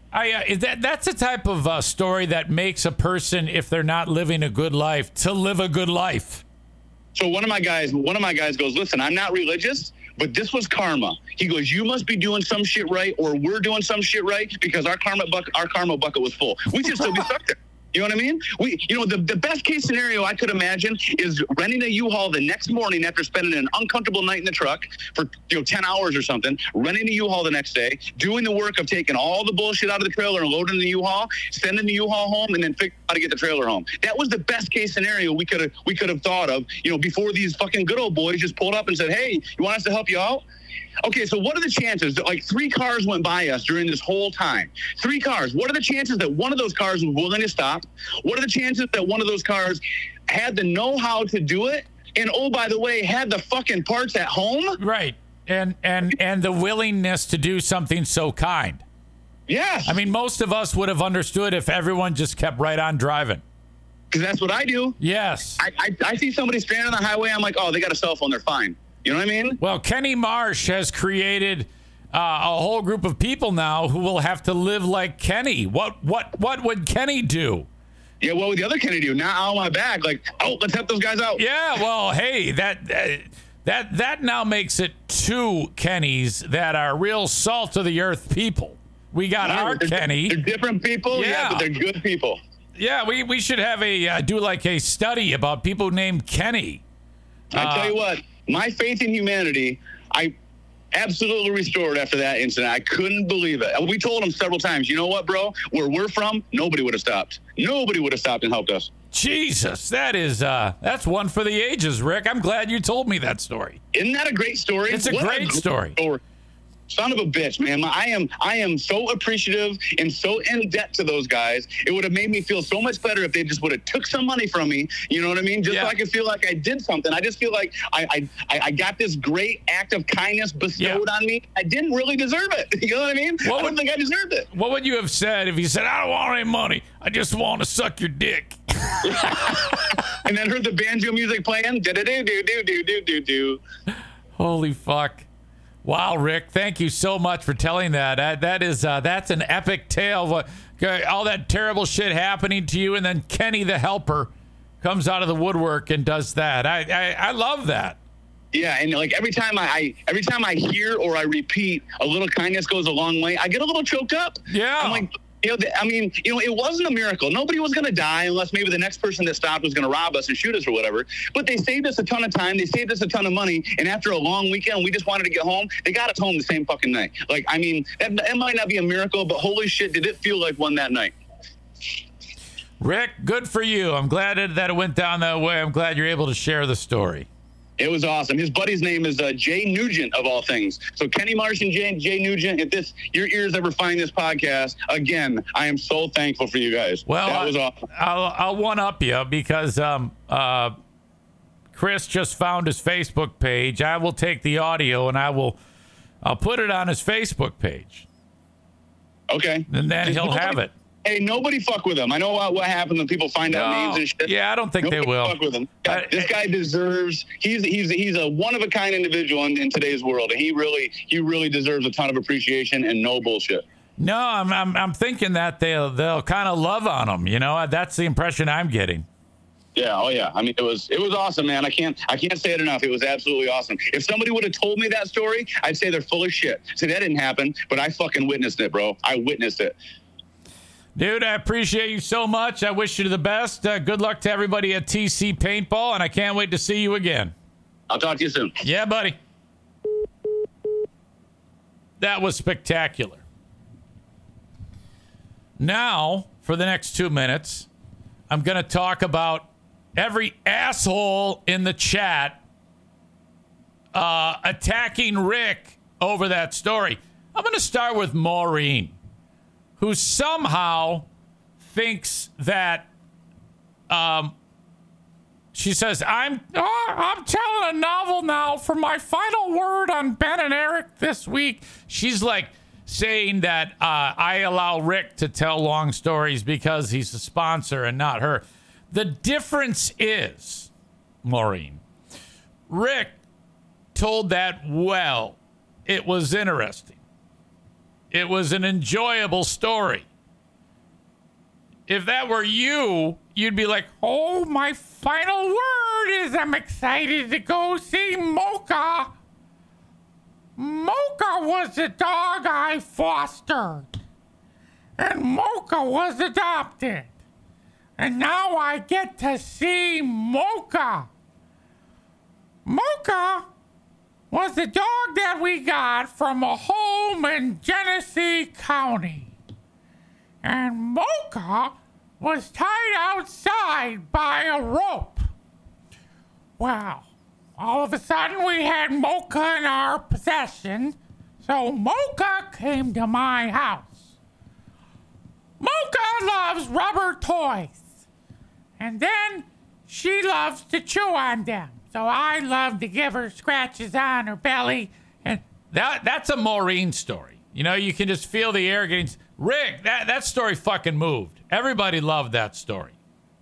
That's a type of story that makes a person, if they're not living a good life, to live a good life. So one of my guys goes, listen, I'm not religious, but this was karma. He goes, you must be doing some shit right, or we're doing some shit right, because our karma bucket was full. We should still be stuck there. You know what I mean? The best case scenario I could imagine is renting a U-Haul the next morning after spending an uncomfortable night in the truck for 10 hours or something, renting a U-Haul the next day, doing the work of taking all the bullshit out of the trailer and loading the U-Haul, sending the U-Haul home, and then figuring out how to get the trailer home. That was the best case scenario we could have thought of, before these fucking good old boys just pulled up and said, hey, you want us to help you out? Okay, so what are the chances that 3 cars went by us during this whole time? 3 cars. What are the chances that one of those cars was willing to stop? What are the chances that one of those cars had the know-how to do it? And oh, by the way, had the fucking parts at home? Right. And the willingness to do something so kind. Yes. I mean, most of us would have understood if everyone just kept right on driving. Because that's what I do. Yes. I see somebody stranded on the highway. I'm like, oh, they got a cell phone. They're fine. You know what I mean? Well, Kenny Marsh has created a whole group of people now who will have to live like Kenny. What would Kenny do? Yeah, what would the other Kenny do? Now on my back, let's help those guys out. Yeah, well, hey, that now makes it 2 Kennys that are real salt of the earth people. We got our Kenny. They're different people, yeah, but they're good people. Yeah, we should have a study about people named Kenny. I tell you what. My faith in humanity, I absolutely restored after that incident. I couldn't believe it. We told him several times, you know what, bro? Where we're from, nobody would have stopped. Nobody would have stopped and helped us. Jesus, that's one for the ages, Rick. I'm glad you told me that story. Isn't that a great story? It's a great story. Son of a bitch, man. I am so appreciative and so in debt to those guys. It would have made me feel so much better if they just would have took some money from me. You know what I mean? Just so I could feel like I did something. I just feel like I got this great act of kindness bestowed on me. I didn't really deserve it. You know what I mean? I don't think I deserved it. What would you have said if you said, I don't want any money. I just want to suck your dick. And then heard the banjo music playing. Do-do-do-do-do-do-do-do. Holy fuck. Wow, Rick, thank you so much for telling that. That's an epic tale. All that terrible shit happening to you, and then Kenny the helper comes out of the woodwork and does that. I love that. Yeah, and every time I hear or I repeat, a little kindness goes a long way. I get a little choked up. Yeah. I'm like, it wasn't a miracle. Nobody was going to die unless maybe the next person that stopped was going to rob us and shoot us or whatever. But they saved us a ton of time. They saved us a ton of money. And after a long weekend, we just wanted to get home. They got us home the same fucking night. That might not be a miracle, but holy shit, did it feel like one that night. Rick, good for you. I'm glad that it went down that way. I'm glad you're able to share the story. It was awesome. His buddy's name is Jay Nugent, of all things. So Kenny Marsh and Jay Nugent, if your ears ever find this podcast, again, I am so thankful for you guys. Well, that was awesome. I'll one-up you because Chris just found his Facebook page. I will take the audio and I'll put it on his Facebook page. Okay. And then he'll have it. Hey, nobody fuck with him. I know what happened when people find out names and shit. Yeah, I don't think nobody they will. Fuck with him. This guy deserves. He's a one of a kind individual in today's world, and he really deserves a ton of appreciation and no bullshit. No, I'm thinking that they'll kind of love on him. You know, that's the impression I'm getting. Yeah, oh yeah. I mean, it was awesome, man. I can't say it enough. It was absolutely awesome. If somebody would have told me that story, I'd say they're full of shit. See, that didn't happen, but I fucking witnessed it, bro. I witnessed it. Dude, I appreciate you so much. I wish you the best. Good luck to everybody at TC Paintball, and I can't wait to see you again. I'll talk to you soon. Yeah, buddy. That was spectacular. Now, for the next 2 minutes, I'm going to talk about every asshole in the chat attacking Rick over that story. I'm going to start with Maureen, who somehow thinks that she says, I'm telling a novel now for my final word on Ben and Eric this week. She's like saying that I allow Rick to tell long stories because he's a sponsor and not her. The difference is, Maureen, Rick told that well. It was interesting. It was an enjoyable story. If that were you, you'd be like, oh, my final word is I'm excited to go see Mocha. Mocha was the dog I fostered. And Mocha was adopted. And now I get to see Mocha. Mocha was the dog that we got from a home in Genesee County. And Mocha was tied outside by a rope. Well, all of a sudden we had Mocha in our possession, so Mocha came to my house. Mocha loves rubber toys. And then she loves to chew on them. So I love to give her scratches on her belly. And that's a Maureen story. You know, you can just feel the air getting... Rick, that story fucking moved. Everybody loved that story.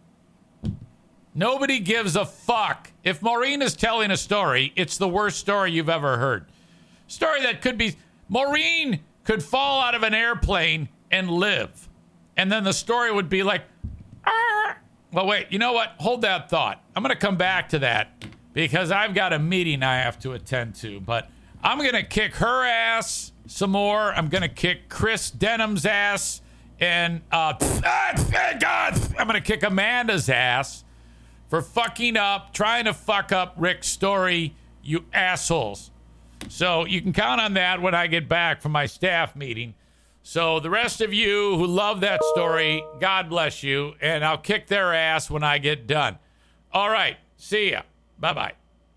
Nobody gives a fuck. If Maureen is telling a story, it's the worst story you've ever heard. Story that could be... Maureen could fall out of an airplane and live. And then the story would be like... Well, wait, you know what? Hold that thought. I'm going to come back to that because I've got a meeting I have to attend to. But I'm going to kick her ass some more. I'm going to kick Chris Denham's ass. And I'm going to kick Amanda's ass for fucking up, trying to fuck up Rick's story, you assholes. So you can count on that when I get back from my staff meeting. So the rest of you who love that story, God bless you, and I'll kick their ass when I get done. All right, see ya. Bye-bye.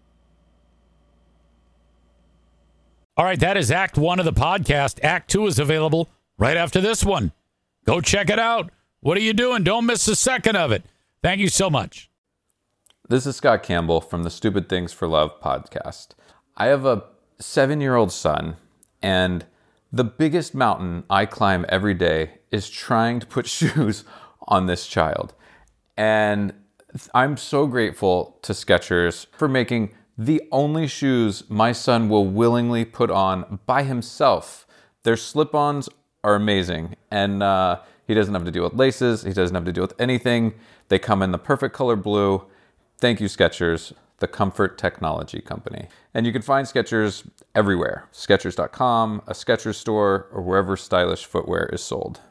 All right, that is Act 1 of the podcast. Act 2 is available right after this one. Go check it out. What are you doing? Don't miss a second of it. Thank you so much. This is Scott Campbell from the Stupid Things for Love podcast. I have a 7-year-old son, and the biggest mountain I climb every day is trying to put shoes on this child. And I'm so grateful to Skechers for making the only shoes my son will willingly put on by himself. Their slip-ons are amazing. And he doesn't have to deal with laces. He doesn't have to deal with anything. They come in the perfect color blue. Thank you, Skechers, the comfort technology company. And you can find Skechers everywhere. Skechers.com, a Skechers store, or wherever stylish footwear is sold.